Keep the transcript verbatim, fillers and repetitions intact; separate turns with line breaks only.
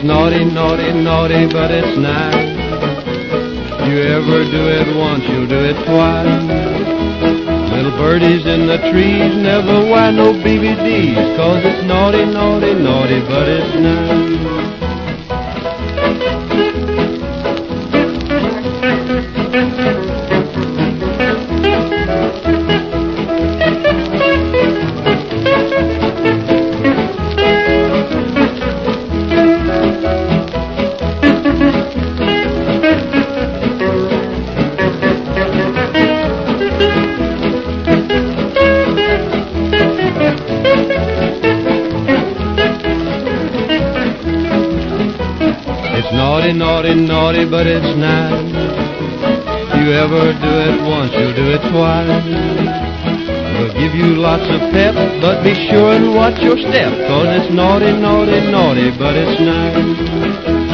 naughty, naughty, naughty, but it's nice. You ever do it once, you'll do it twice. Little birdies in the trees never wear no B V Ds, 'cause it's naughty, naughty, naughty, but it's nice. It's naughty, naughty, naughty, but it's nice. You ever do it once, you'll do it twice. We'll give you lots of pep, but be sure and watch your step, 'cause it's naughty, naughty, naughty, but it's nice.